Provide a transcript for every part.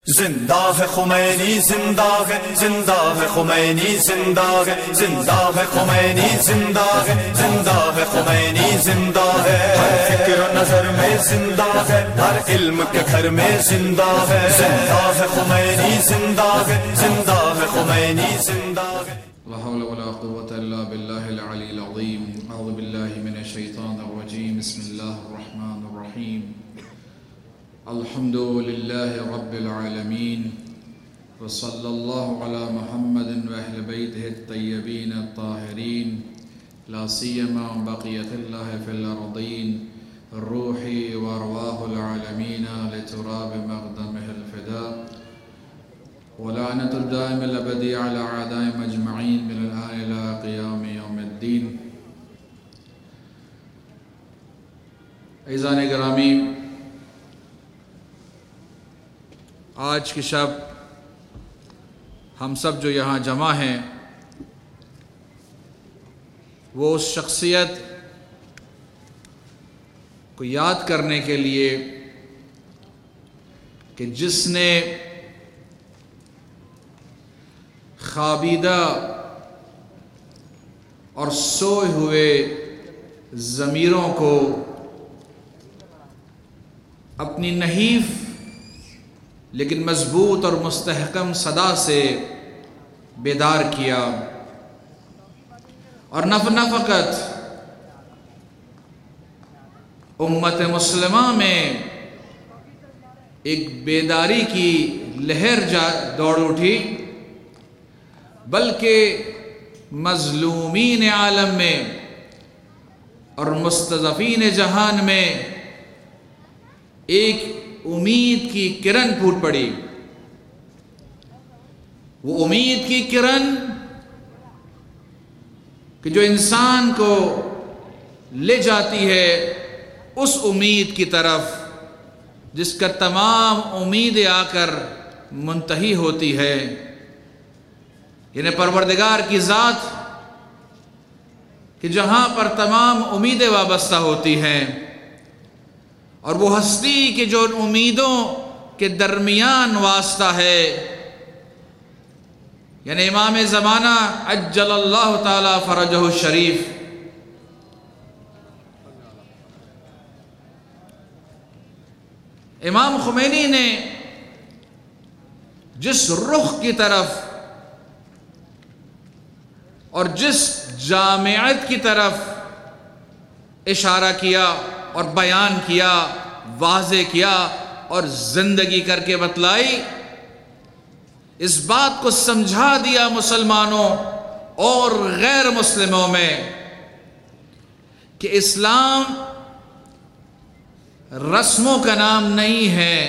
زندہ ہے خمینی زندہ ہے خمینی زندہ ہے خمینی زندہ ہے خمینی زندہ ہے ہر فکر و نظر میں زندہ ہے ہر علم کے گھر میں زندہ ہے خمینی زندہ ہے خمینی زندہ ہے لا حول ولا قوة الا بالله العلي العظيم اعوذ بالله من الشيطان الرجيم بسم الله الرحمن الرحيم الحمد لله رب العالمين وصلى الله على محمد واهل بيته الطيبين الطاهرين لا سيما بقية الله في الأرضين الروح وأرواح العالمين لتراب مقدمه الفداء ولعنة الدائم الأبدي على أعدائهم أجمعين من الآن إلى قيام يوم الدين. عزیزان گرامی، آج کی شب ہم سب جو یہاں جمع ہیں وہ اس شخصیت کو یاد کرنے کے لیے کہ جس نے خوابیدہ اور سوئے ہوئے ضمیروں کو اپنی نحیف لیکن مضبوط اور مستحکم صدا سے بیدار کیا، اور نہ فقط امت مسلمہ میں ایک بیداری کی لہر دوڑ اٹھی، بلکہ مظلومین عالم میں اور مستضعفین جہان میں ایک امید کی کرن پھوٹ پڑی۔ وہ امید کی کرن کہ جو انسان کو لے جاتی ہے اس امید کی طرف جس کا تمام امیدیں آ کر منتہی ہوتی ہے، یعنی پروردگار کی ذات کہ جہاں پر تمام امیدیں وابستہ ہوتی ہیں، اور وہ ہستی کہ جو ان امیدوں کے درمیان واسطہ ہے، یعنی امام زمانہ عجل اللہ تعالی فرجہ الشریف، امام خمینی نے جس رخ کی طرف اور جس جامعت کی طرف اشارہ کیا اور بیان کیا، واضح کیا اور زندگی کر کے بتلائی، اس بات کو سمجھا دیا مسلمانوں اور غیر مسلموں میں کہ اسلام رسموں کا نام نہیں ہے،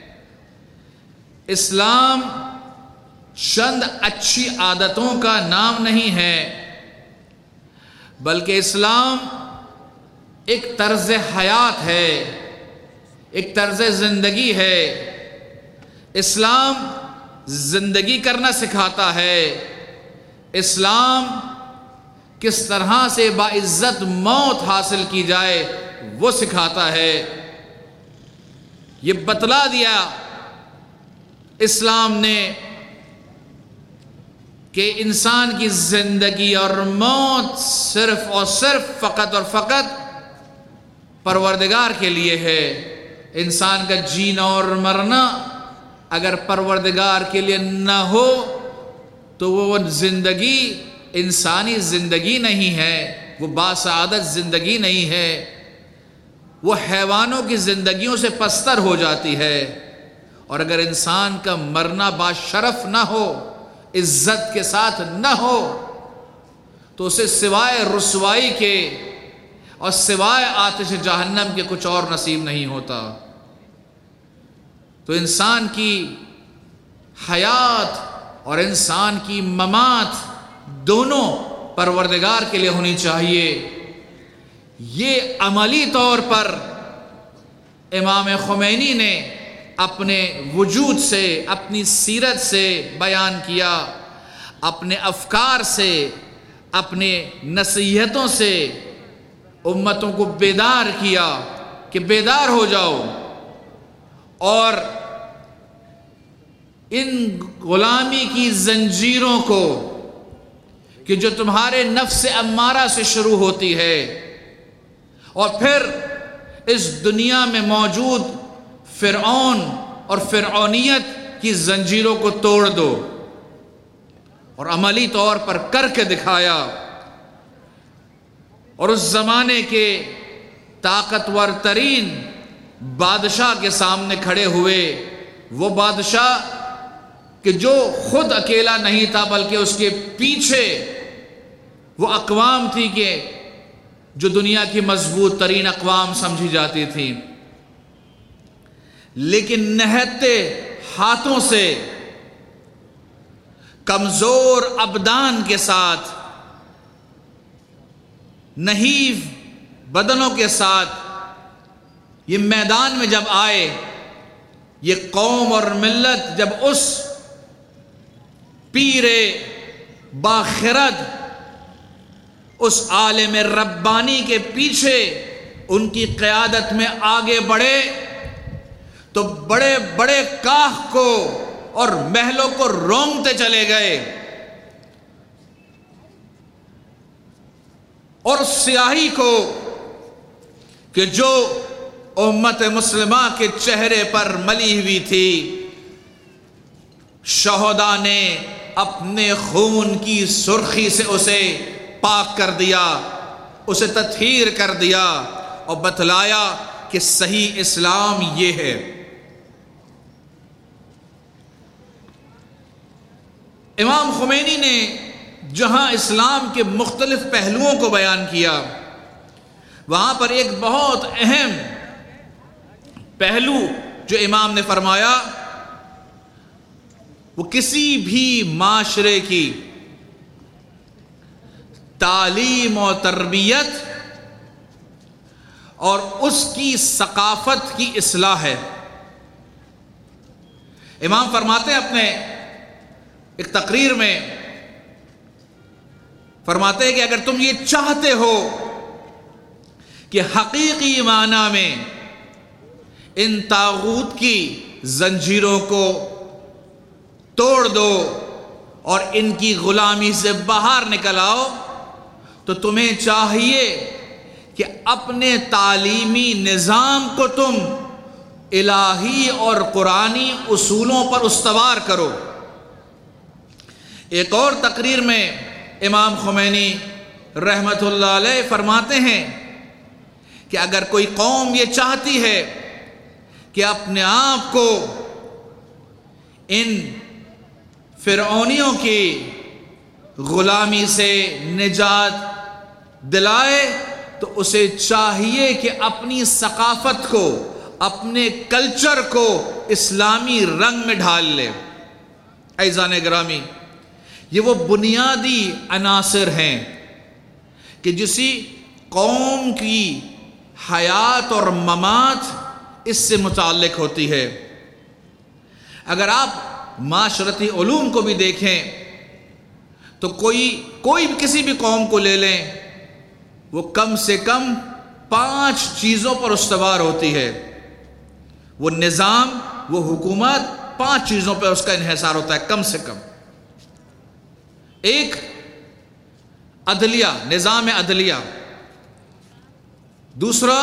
اسلام چند اچھی عادتوں کا نام نہیں ہے، بلکہ اسلام ایک طرز حیات ہے، ایک طرز زندگی ہے۔ اسلام زندگی کرنا سکھاتا ہے، اسلام کس طرح سے باعزت موت حاصل کی جائے وہ سکھاتا ہے۔ یہ بتلا دیا اسلام نے کہ انسان کی زندگی اور موت صرف اور صرف فقط اور فقط پروردگار کے لیے ہے۔ انسان کا جینا اور مرنا اگر پروردگار کے لیے نہ ہو تو وہ زندگی انسانی زندگی نہیں ہے، وہ باسعادت زندگی نہیں ہے، وہ حیوانوں کی زندگیوں سے پستر ہو جاتی ہے۔ اور اگر انسان کا مرنا باشرف نہ ہو، عزت کے ساتھ نہ ہو، تو اسے سوائے رسوائی کے اور سوائے آتش جہنم کے کچھ اور نصیب نہیں ہوتا۔ تو انسان کی حیات اور انسان کی ممات دونوں پروردگار کے لیے ہونی چاہیے۔ یہ عملی طور پر امام خمینی نے اپنے وجود سے، اپنی سیرت سے بیان کیا، اپنے افکار سے، اپنے نصیحتوں سے امتوں کو بیدار کیا کہ بیدار ہو جاؤ، اور ان غلامی کی زنجیروں کو کہ جو تمہارے نفس امارہ سے شروع ہوتی ہے اور پھر اس دنیا میں موجود فرعون اور فرعونیت کی زنجیروں کو توڑ دو، اور عملی طور پر کر کے دکھایا۔ اور اس زمانے کے طاقتور ترین بادشاہ کے سامنے کھڑے ہوئے، وہ بادشاہ کہ جو خود اکیلا نہیں تھا بلکہ اس کے پیچھے وہ اقوام تھی کہ جو دنیا کی مضبوط ترین اقوام سمجھی جاتی تھی، لیکن نہتے ہاتھوں سے کمزور ابدان کے ساتھ، نحیف بدنوں کے ساتھ یہ میدان میں جب آئے، یہ قوم اور ملت جب اس پیر باخرد، اس عالم ربانی کے پیچھے ان کی قیادت میں آگے بڑھے، تو بڑے بڑے کاخ کو اور محلوں کو رونگتے چلے گئے، اور سیاہی کو کہ جو امت مسلمہ کے چہرے پر ملی ہوئی تھی، شہداء نے اپنے خون کی سرخی سے اسے پاک کر دیا، اسے تطہیر کر دیا اور بتلایا کہ صحیح اسلام یہ ہے۔ امام خمینی نے جہاں اسلام کے مختلف پہلوؤں کو بیان کیا، وہاں پر ایک بہت اہم پہلو جو امام نے فرمایا، وہ کسی بھی معاشرے کی تعلیم و تربیت اور اس کی ثقافت کی اصلاح ہے۔ امام فرماتے ہیں اپنے ایک تقریر میں، فرماتے ہیں کہ اگر تم یہ چاہتے ہو کہ حقیقی معنی میں ان طاغوت کی زنجیروں کو توڑ دو اور ان کی غلامی سے باہر نکل آؤ، تو تمہیں چاہیے کہ اپنے تعلیمی نظام کو تم الہی اور قرآنی اصولوں پر استوار کرو۔ ایک اور تقریر میں امام خمینی رحمت اللہ علیہ فرماتے ہیں کہ اگر کوئی قوم یہ چاہتی ہے کہ اپنے آپ کو ان فرعونیوں کی غلامی سے نجات دلائے، تو اسے چاہیے کہ اپنی ثقافت کو، اپنے کلچر کو اسلامی رنگ میں ڈھال لے۔ عزیزان گرامی، یہ وہ بنیادی عناصر ہیں کہ جسی قوم کی حیات اور ممات اس سے متعلق ہوتی ہے۔ اگر آپ معاشرتی علوم کو بھی دیکھیں تو کوئی کسی بھی قوم کو لے لیں، وہ کم سے کم 5 چیزوں پر استوار ہوتی ہے۔ وہ نظام، وہ حکومت، 5 چیزوں پر اس کا انحصار ہوتا ہے کم سے کم۔ ایک عدلیہ، نظام عدلیہ، دوسرا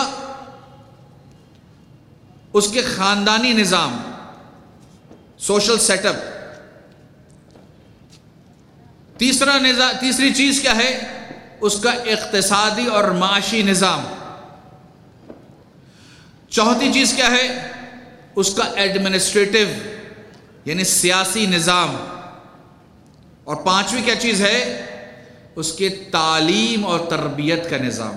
اس کے خاندانی نظام، سوشل سیٹ اپ، تیسری چیز کیا ہے؟ اس کا اقتصادی اور معاشی نظام۔ چوتھی چیز کیا ہے؟ اس کا ایڈمنسٹریٹو یعنی سیاسی نظام۔ اور 5ویں کیا چیز ہے؟ اس کے تعلیم اور تربیت کا نظام۔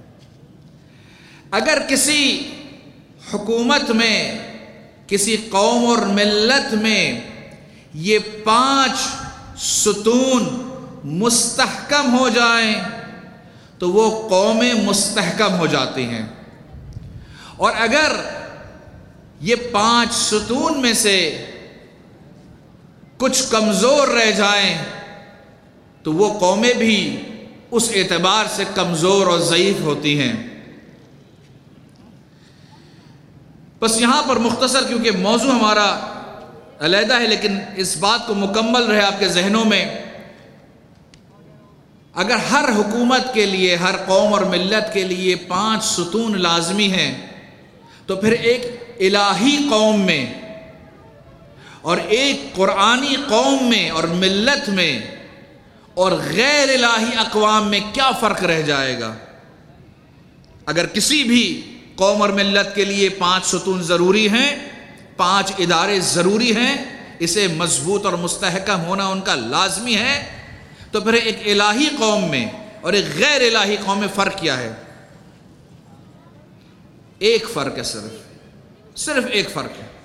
اگر کسی حکومت میں، کسی قوم اور ملت میں یہ 5 ستون مستحکم ہو جائیں تو وہ قومیں مستحکم ہو جاتی ہیں، اور اگر یہ 5 ستون میں سے کچھ کمزور رہ جائیں تو وہ قومیں بھی اس اعتبار سے کمزور اور ضعیف ہوتی ہیں۔ بس یہاں پر مختصر، کیونکہ موضوع ہمارا علیحدہ ہے، لیکن اس بات کو مکمل رہے آپ کے ذہنوں میں، اگر ہر حکومت کے لیے، ہر قوم اور ملت کے لیے 5 ستون لازمی ہیں، تو پھر ایک الہی قوم میں اور ایک قرآنی قوم میں اور ملت میں اور غیر الہی اقوام میں کیا فرق رہ جائے گا؟ اگر کسی بھی قوم اور ملت کے لیے 5 ستون ضروری ہیں، 5 ادارے ضروری ہیں، اسے مضبوط اور مستحکم ہونا ان کا لازمی ہے، تو پھر ایک الہی قوم میں اور ایک غیر الہی قوم میں فرق کیا ہے؟ ایک فرق ہے، صرف ایک فرق ہے۔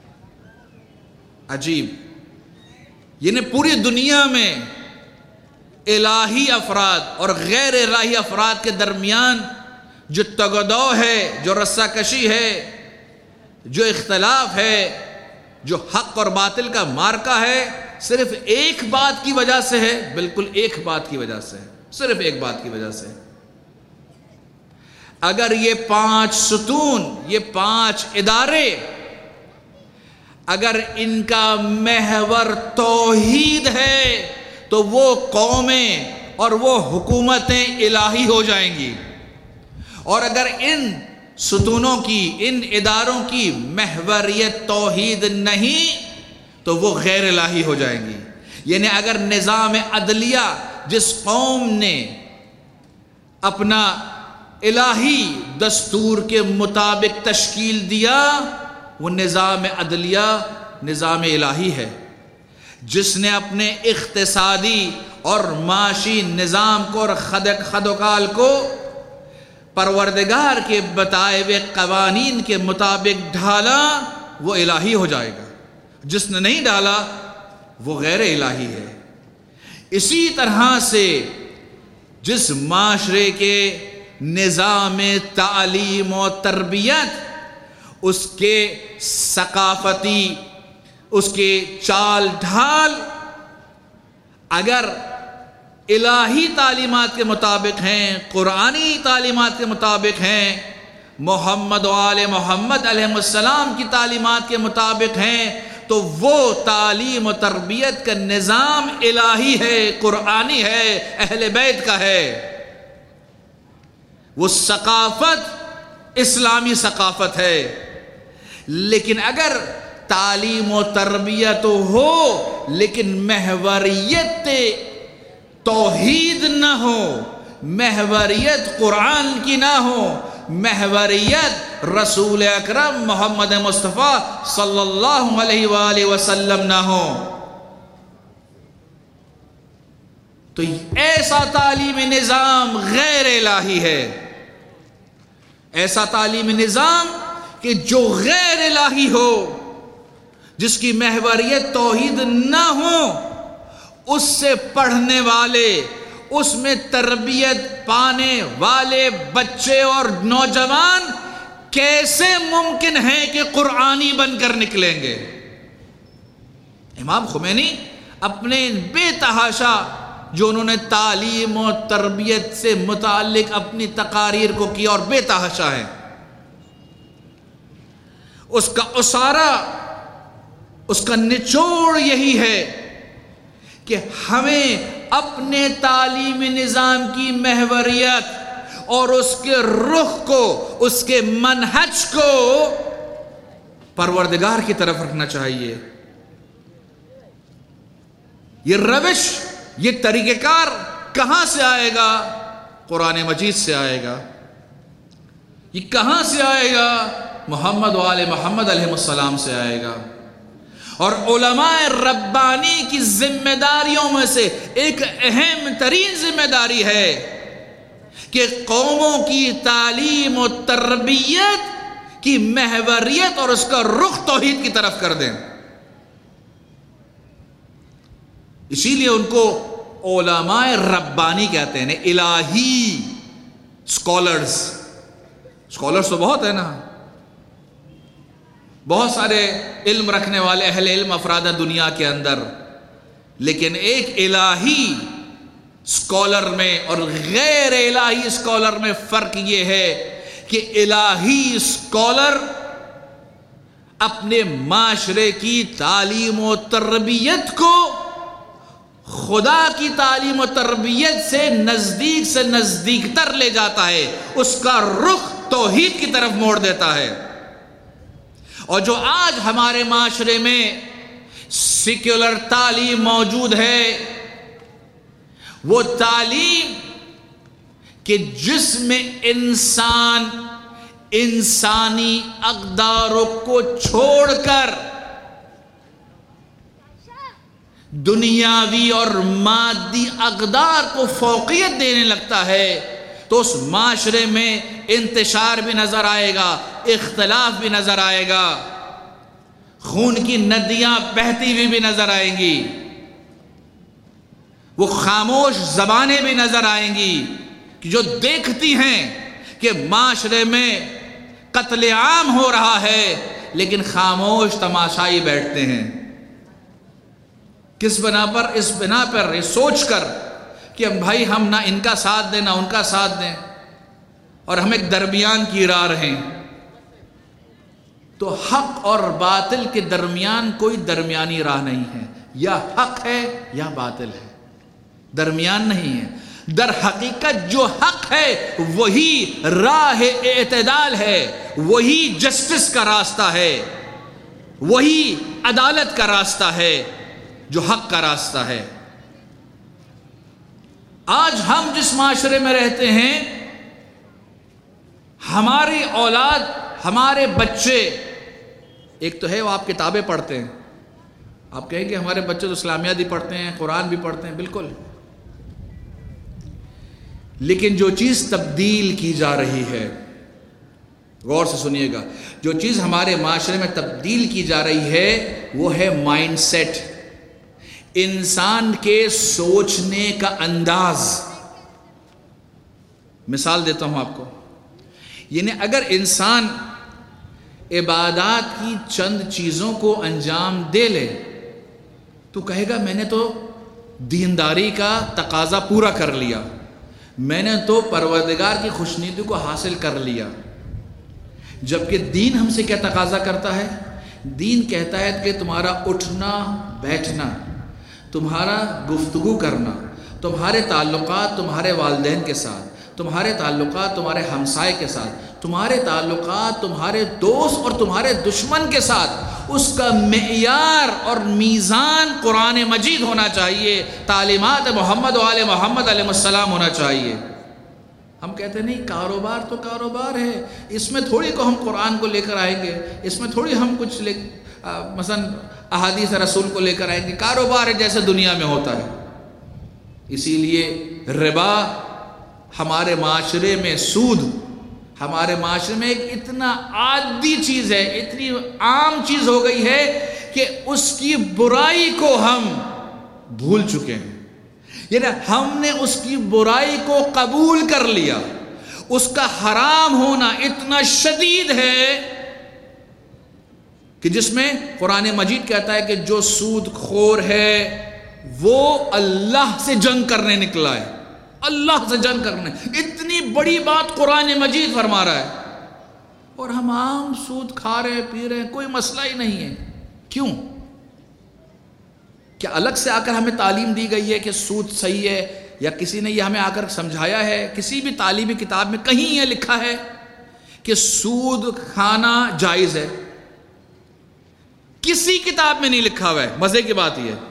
عجیب، یعنی پوری دنیا میں الہی افراد اور غیر الہی افراد کے درمیان جو تگدو ہے، جو رسہ کشی ہے، جو اختلاف ہے، جو حق اور باطل کا مارکا ہے، صرف ایک بات کی وجہ سے ہے، بالکل ایک بات کی وجہ سے ہے، صرف ایک بات کی وجہ سے۔ اگر یہ 5 ستون، یہ 5 ادارے، اگر ان کا محور توحید ہے تو وہ قومیں اور وہ حکومتیں الہی ہو جائیں گی، اور اگر ان ستونوں کی، ان اداروں کی محوریت توحید نہیں تو وہ غیر الہی ہو جائیں گی۔ یعنی اگر نظام عدلیہ جس قوم نے اپنا الہی دستور کے مطابق تشکیل دیا، وہ نظام عدلیہ نظام الہی ہے۔ جس نے اپنے اقتصادی اور معاشی نظام کو اور خدوکال کو پروردگار کے بتائے ہوئے قوانین کے مطابق ڈھالا، وہ الہی ہو جائے گا۔ جس نے نہیں ڈالا وہ غیر الہی ہے۔ اسی طرح سے جس معاشرے کے نظام تعلیم و تربیت، اس کے ثقافتی، اس کے چال ڈھال اگر الہی تعلیمات کے مطابق ہیں، قرآنی تعلیمات کے مطابق ہیں، محمد و آل محمد علیہ السلام کی تعلیمات کے مطابق ہیں، تو وہ تعلیم و تربیت کا نظام الہی ہے، قرآنی ہے، اہل بیت کا ہے۔ وہ ثقافت اسلامی ثقافت ہے۔ لیکن اگر تعلیم و تربیت ہو لیکن محوریت توحید نہ ہو، محوریت قرآن کی نہ ہو، محوریت رسول اکرم محمد مصطفیٰ صلی اللہ علیہ وآلہ وسلم نہ ہو، تو ایسا تعلیمی نظام غیر الہی ہے۔ ایسا تعلیمی نظام کہ جو غیر الہی ہو، جس کی محوریت توحید نہ ہو، اس سے پڑھنے والے، اس میں تربیت پانے والے بچے اور نوجوان کیسے ممکن ہے کہ قرآنی بن کر نکلیں گے؟ امام خمینی اپنے بے تحاشا جو انہوں نے تعلیم و تربیت سے متعلق اپنی تقاریر کو کیا اور بے تحاشا ہے، اس کا اسارہ، اس کا نچوڑ یہی ہے کہ ہمیں اپنے تعلیمی نظام کی محوریت اور اس کے رخ کو، اس کے منہج کو پروردگار کی طرف رکھنا چاہیے۔ یہ روش، یہ طریقہ کار کہاں سے آئے گا؟ قرآن مجید سے آئے گا۔ یہ کہاں سے آئے گا؟ محمد و آل محمد علیہ السلام سے آئے گا۔ اور علماء ربانی کی ذمہ داریوں میں سے ایک اہم ترین ذمہ داری ہے کہ قوموں کی تعلیم و تربیت کی محوریت اور اس کا رخ توحید کی طرف کر دیں۔ اسی لیے ان کو علماء ربانی کہتے ہیں، الہی اسکالرز۔ اسکالرز تو بہت ہے نا، بہت سارے علم رکھنے والے اہل علم افراد ہیں دنیا کے اندر، لیکن ایک الہی اسکالر میں اور غیر الہی اسکالر میں فرق یہ ہے کہ الہی اسکالر اپنے معاشرے کی تعلیم و تربیت کو خدا کی تعلیم و تربیت سے نزدیک تر لے جاتا ہے، اس کا رخ توحید کی طرف موڑ دیتا ہے۔ اور جو آج ہمارے معاشرے میں سیکولر تعلیم موجود ہے، وہ تعلیم کہ جس میں انسان انسانی اقداروں کو چھوڑ کر دنیاوی اور مادی اقدار کو فوقیت دینے لگتا ہے، تو اس معاشرے میں انتشار بھی نظر آئے گا، اختلاف بھی نظر آئے گا، خون کی ندیاں بہتی ہوئی بھی نظر آئیں گی، وہ خاموش زبانیں بھی نظر آئیں گی کہ جو دیکھتی ہیں کہ معاشرے میں قتل عام ہو رہا ہے لیکن خاموش تماشائی بیٹھتے ہیں۔ کس بنا پر؟ اس بنا پر یہ سوچ کر کہ بھائی ہم نہ ان کا ساتھ دیں نہ ان کا ساتھ دیں، اور ہم ایک درمیان کی راہ رہیں۔ تو حق اور باطل کے درمیان کوئی درمیانی راہ نہیں ہے، یا حق ہے یا باطل ہے، درمیان نہیں ہے۔ در حقیقت جو حق ہے وہی راہ اعتدال ہے، وہی جسٹس کا راستہ ہے، وہی عدالت کا راستہ ہے، جو حق کا راستہ ہے۔ آج ہم جس معاشرے میں رہتے ہیں، ہماری اولاد، ہمارے بچے، ایک تو ہے وہ آپ کتابیں پڑھتے ہیں، آپ کہیں گے ہمارے بچے تو اسلامیات بھی پڑھتے ہیں، قرآن بھی پڑھتے ہیں، بالکل، لیکن جو چیز تبدیل کی جا رہی ہے، غور سے سنیے گا، جو چیز ہمارے معاشرے میں تبدیل کی جا رہی ہے وہ ہے مائنڈ سیٹ، انسان کے سوچنے کا انداز۔ مثال دیتا ہوں آپ کو، یعنی اگر انسان عبادات کی چند چیزوں کو انجام دے لے تو کہے گا میں نے تو دینداری کا تقاضا پورا کر لیا، میں نے تو پروردگار کی خوشنودی کو حاصل کر لیا۔ جبکہ دین ہم سے کیا تقاضا کرتا ہے؟ دین کہتا ہے کہ تمہارا اٹھنا بیٹھنا، تمہارا گفتگو کرنا، تمہارے تعلقات تمہارے والدین کے ساتھ، تمہارے تعلقات تمہارے ہمسائے کے ساتھ، تمہارے تعلقات تمہارے دوست اور تمہارے دشمن کے ساتھ، اس کا معیار اور میزان قرآن مجید ہونا چاہیے، تعلیمات محمد و آل محمد علیہ السلام ہونا چاہیے۔ ہم کہتے ہیں نہیں، کاروبار تو کاروبار ہے، اس میں تھوڑی کو ہم قرآن کو لے کر آئیں گے، اس میں تھوڑی ہم کچھ مثلا احادیث رسول کو لے کر آئیں گے، کاروبار ہے جیسے دنیا میں ہوتا ہے۔ اسی لیے ربا ہمارے معاشرے میں، سود ہمارے معاشرے میں ایک اتنا عادی چیز ہے، اتنی عام چیز ہو گئی ہے کہ اس کی برائی کو ہم بھول چکے ہیں، یعنی ہم نے اس کی برائی کو قبول کر لیا، اس کا حرام ہونا اتنا شدید ہے کہ جس میں قرآن مجید کہتا ہے کہ جو سود خور ہے وہ اللہ سے جنگ کرنے نکلا ہے، اللہ سے جنگ کرنے، اتنی بڑی بات قرآن مجید فرما رہا ہے، اور ہم عام سود کھا رہے پی رہے، کوئی مسئلہ ہی نہیں ہے۔ کیوں؟ کیا الگ سے آ کر ہمیں تعلیم دی گئی ہے کہ سود صحیح ہے، یا کسی نے یہ ہمیں آ کر سمجھایا ہے؟ کسی بھی تعلیمی کتاب میں کہیں یہ لکھا ہے کہ سود کھانا جائز ہے؟ کسی کتاب میں نہیں لکھا ہوا ہے۔ مزے کی بات یہ ہے،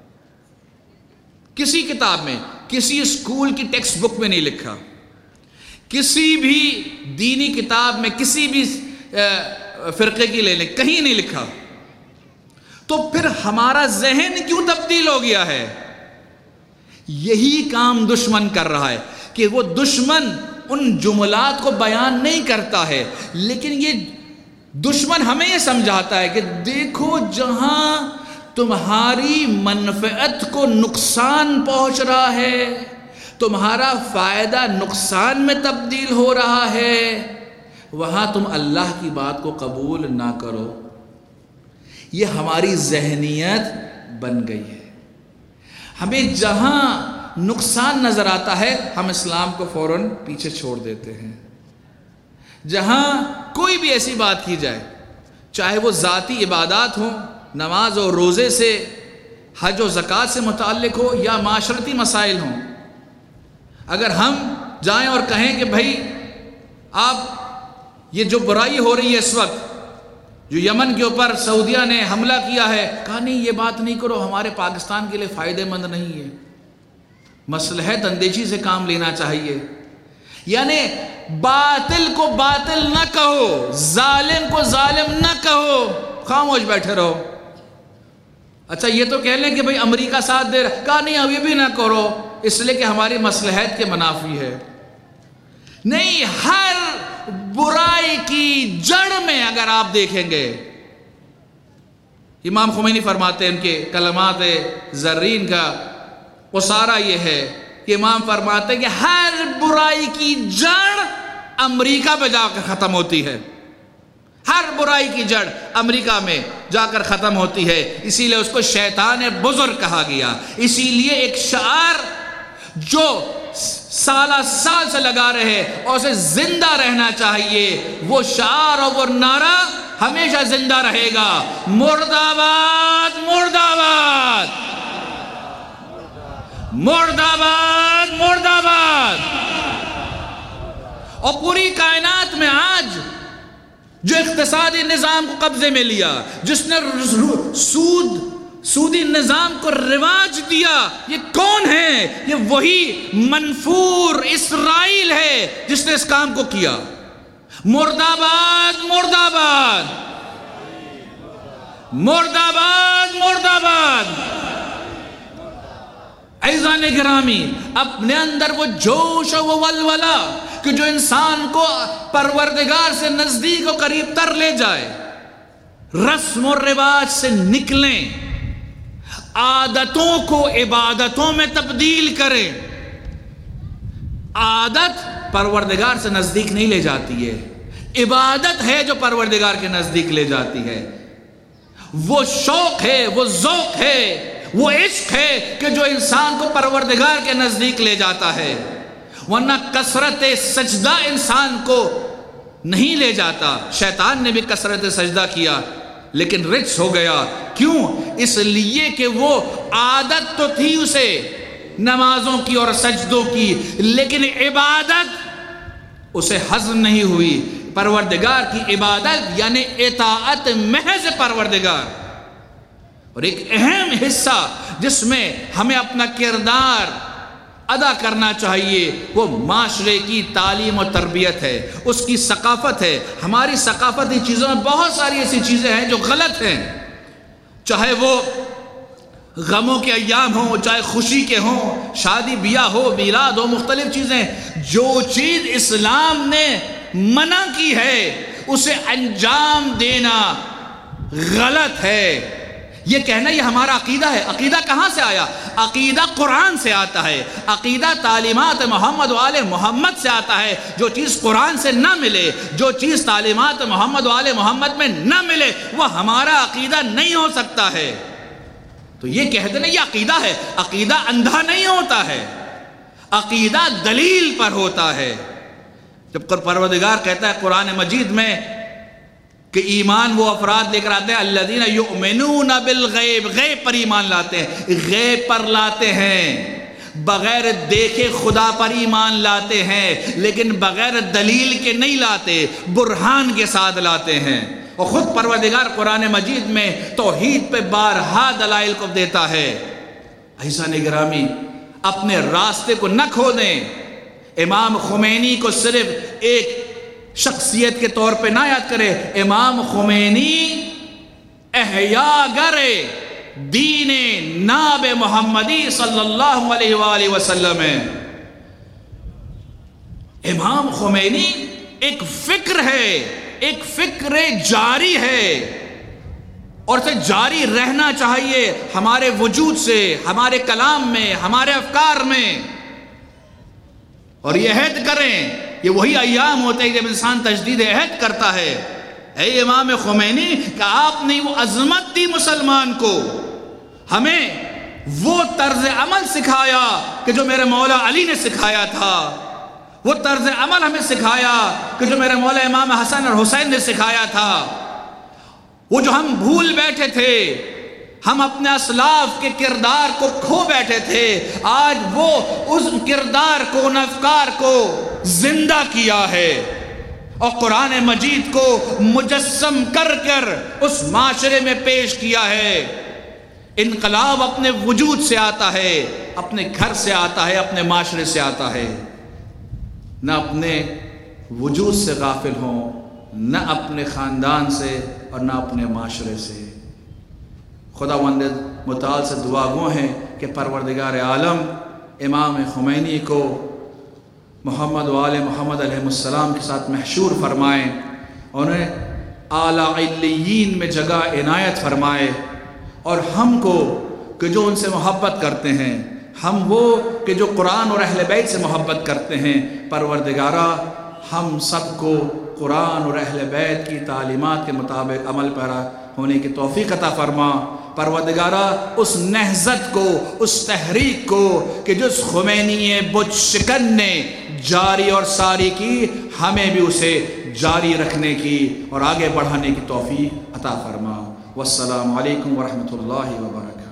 کسی کتاب میں، کسی اسکول کی ٹیکسٹ بک میں نہیں لکھا، کسی بھی دینی کتاب میں، کسی بھی فرقے کی لے لیں، کہیں نہیں لکھا۔ تو پھر ہمارا ذہن کیوں تبدیل ہو گیا ہے؟ یہی کام دشمن کر رہا ہے کہ وہ دشمن ان جملات کو بیان نہیں کرتا ہے، لیکن یہ دشمن ہمیں یہ سمجھاتا ہے کہ دیکھو جہاں تمہاری منفعت کو نقصان پہنچ رہا ہے، تمہارا فائدہ نقصان میں تبدیل ہو رہا ہے، وہاں تم اللہ کی بات کو قبول نہ کرو۔ یہ ہماری ذہنیت بن گئی ہے۔ ہمیں جہاں نقصان نظر آتا ہے ہم اسلام کو فوراً پیچھے چھوڑ دیتے ہیں۔ جہاں کوئی بھی ایسی بات کی جائے چاہے وہ ذاتی عبادات ہوں، نماز و روزے سے، حج و زکوٰۃ سے متعلق ہو، یا معاشرتی مسائل ہوں، اگر ہم جائیں اور کہیں کہ بھائی آپ یہ جو برائی ہو رہی ہے اس وقت، جو یمن کے اوپر سعودیہ نے حملہ کیا ہے، کہا نہیں یہ بات نہیں کرو، ہمارے پاکستان کے لیے فائدہ مند نہیں ہے، مصلحت اندیشی سے کام لینا چاہیے. یعنی باطل کو باطل نہ کہو، ظالم کو ظالم نہ کہو، خاموش بیٹھے رہو. اچھا یہ تو کہہ لیں کہ بھئی امریکہ ساتھ دے رہا، کہا نہیں ابھی بھی نہ کرو، اس لیے کہ ہماری مصلحت کے منافی ہے. نہیں، ہر برائی کی جڑ میں اگر آپ دیکھیں گے، امام خمینی فرماتے ہیں ان کے کلمات زرین کا اسارہ یہ ہے کہ امام فرماتے ہیں کہ ہر برائی کی جڑ امریکہ پہ جا کر ختم ہوتی ہے. ہر برائی کی جڑ امریکہ میں جا کر ختم ہوتی ہے. اسی لیے اس کو شیطان بزرگ کہا گیا. اسی لیے ایک شعار جو سالہ سال سے لگا رہے اور اسے زندہ رہنا چاہیے، وہ شعار اور وہ نعرہ ہمیشہ زندہ رہے گا، مرد آباد، مرد آباد، مرد آباد، مرد آباد. اور پوری کائنات میں آج جو اقتصادی نظام کو قبضے میں لیا، جس نے سودی نظام کو رواج دیا، یہ کون ہے؟ یہ وہی منفور اسرائیل ہے جس نے اس کام کو کیا. مرد آباد، مرد آباد، مرد آباد، مرد آباد. عزیزان گرامی، اپنے اندر وہ جوش اور وہ ولولہ کہ جو انسان کو پروردگار سے نزدیک و قریب تر لے جائے، رسم و رواج سے نکلیں، عادتوں کو عبادتوں میں تبدیل کریں. عادت پروردگار سے نزدیک نہیں لے جاتی ہے، عبادت ہے جو پروردگار کے نزدیک لے جاتی ہے. وہ شوق ہے، وہ ذوق ہے، وہ عشق ہے کہ جو انسان کو پروردگار کے نزدیک لے جاتا ہے. ورنہ کثرت سجدہ انسان کو نہیں لے جاتا. شیطان نے بھی کثرت سجدہ کیا لیکن رجس ہو گیا. کیوں؟ اس لیے کہ وہ عادت تو تھی اسے نمازوں کی اور سجدوں کی، لیکن عبادت اسے ہضم نہیں ہوئی. پروردگار کی عبادت یعنی اطاعت محض پروردگار. اور ایک اہم حصہ جس میں ہمیں اپنا کردار ادا کرنا چاہیے وہ معاشرے کی تعلیم و تربیت ہے، اس کی ثقافت ہے. ہماری ثقافتی چیزوں میں بہت ساری ایسی چیزیں ہیں جو غلط ہیں، چاہے وہ غموں کے ایام ہوں، چاہے خوشی کے ہوں، شادی بیاہ ہو، میلاد ہو، مختلف چیزیں. جو چیز اسلام نے منع کی ہے اسے انجام دینا غلط ہے. یہ کہنا یہ ہمارا عقیدہ ہے. عقیدہ کہاں سے آیا؟ عقیدہ قرآن سے آتا ہے، عقیدہ تعلیمات محمد و آل محمد سے آتا ہے. جو چیز قرآن سے نہ ملے، جو چیز تعلیمات محمد و آل محمد میں نہ ملے، وہ ہمارا عقیدہ نہیں ہو سکتا ہے. تو یہ کہہ دینا یہ عقیدہ ہے. عقیدہ اندھا نہیں ہوتا ہے، عقیدہ دلیل پر ہوتا ہے. جب پروردگار کہتا ہے قرآن مجید میں کہ ایمان وہ افراد لے کر آتے ہیں الذین یؤمنون بالغیب، غیب پر ایمان لاتے ہیں، غیب پر لاتے ہیں، بغیر دیکھے خدا پر ایمان لاتے ہیں، لیکن بغیر دلیل کے نہیں لاتے، برہان کے ساتھ لاتے ہیں. اور خود پروردگار قرآن مجید میں توحید پہ بارہا دلائل کو دیتا ہے. عزیزان گرامی، اپنے راستے کو نہ کھو دیں. امام خمینی کو صرف ایک شخصیت کے طور پہ نہ یاد کرے. امام خمینی احیاء گر دین ناب محمدی صلی اللہ علیہ وآلہ وسلم ہے. امام خمینی ایک فکر ہے، ایک فکر جاری ہے اور اسے جاری رہنا چاہیے ہمارے وجود سے، ہمارے کلام میں، ہمارے افکار میں. اور یہ عہد کریں، یہ وہی ایام ہوتے ہیں جب انسان تجدید عہد کرتا ہے. اے امام خمینی کہ آپ نے وہ عظمت دی مسلمان کو، ہمیں وہ طرز عمل سکھایا کہ جو میرے مولا علی نے سکھایا تھا، وہ طرز عمل ہمیں سکھایا کہ جو میرے مولا امام حسن اور حسین نے سکھایا تھا. وہ جو ہم بھول بیٹھے تھے، ہم اپنے اسلاف کے کردار کو کھو بیٹھے تھے، آج وہ اس کردار کو، ان افکار کو زندہ کیا ہے اور قرآن مجید کو مجسم کر کر اس معاشرے میں پیش کیا ہے۔ انقلاب اپنے وجود سے آتا ہے، اپنے گھر سے آتا ہے، اپنے معاشرے سے آتا ہے۔ نہ اپنے وجود سے غافل ہوں، نہ اپنے خاندان سے اور نہ اپنے معاشرے سے۔ خداوند متعال سے دعا گو ہیں کہ پروردگار عالم امام خمینی کو محمد و آل محمد علیہ السلام کے ساتھ محشور فرمائیں، انہیں اعلیٰ علیین میں جگہ عنایت فرمائے، اور ہم کو کہ جو ان سے محبت کرتے ہیں، ہم وہ کہ جو قرآن اور اہل بیت سے محبت کرتے ہیں، پروردگارہ ہم سب کو قرآن اور اہل بیت کی تعلیمات کے مطابق عمل پیرا ہونے کی توفیق عطا فرما۔ پروردگارہ اس نہضت کو، اس تحریک کو کہ جس خمینی بت شکن نے جاری اور ساری کی، ہمیں بھی اسے جاری رکھنے کی اور آگے بڑھانے کی توفیق عطا فرما۔ والسلام علیکم ورحمۃ اللہ وبرکاتہ۔